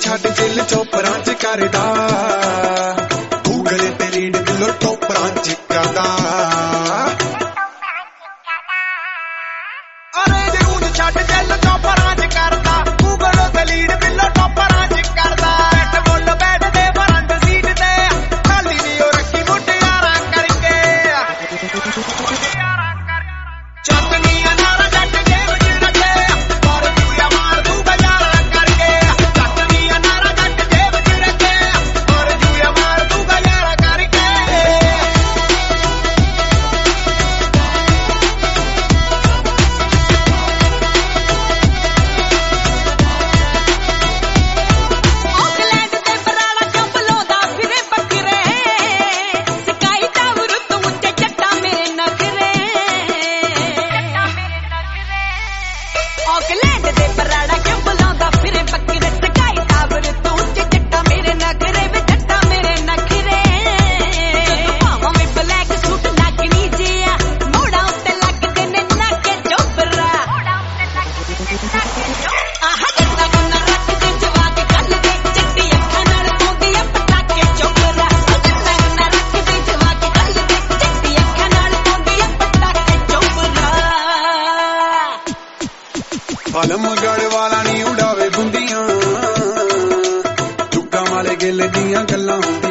छड्ड दिल चोपरां च करदा गूगल ते लीड दिलों टोपरां च करदा अरे जरूर छड्ड दिल चोपरां च करदा गूगल ते लीड दिलों टोपरां च करदा बैठ मुल बैठदे बरंड सीट ते खाली नी ओ रखी मुटियारां करके चटनी अनारा जट जेब च रखे और चूया मार तू गजारा करके चटनी अनारा जट जेब च रखे और चूया मार तू गजारा करके ऑकलैंड ते बराला क्यों बुलांदा फिरे बकरे स्काई टावर तो उत्ते जट्टा मेरे नखरे ऑकलैंड ते बराला क्यों बुलांदा फिरे बकरे स्काई टावर तो उत्ते जट्टा मेरे नखरे वे जट्टा मेरे नखरे पावां में ब्लैक सूट नागनी जिया मोड़ा उत्ते लगदे ने नाके चोबरा आहा जट्टा गुना रखदे जवाक गल दे चिट्टी अखां नाल पाउंदी आ पटाके चोबरा जट्टा गुना रखदे जवाक गल दे चिट्टी अखां नाल पाउंदी आ पटाके चोबरा आलमगढ़ वाला नी उड़ावे बुंदियां चुक्का वाले गिल दियां गल्लां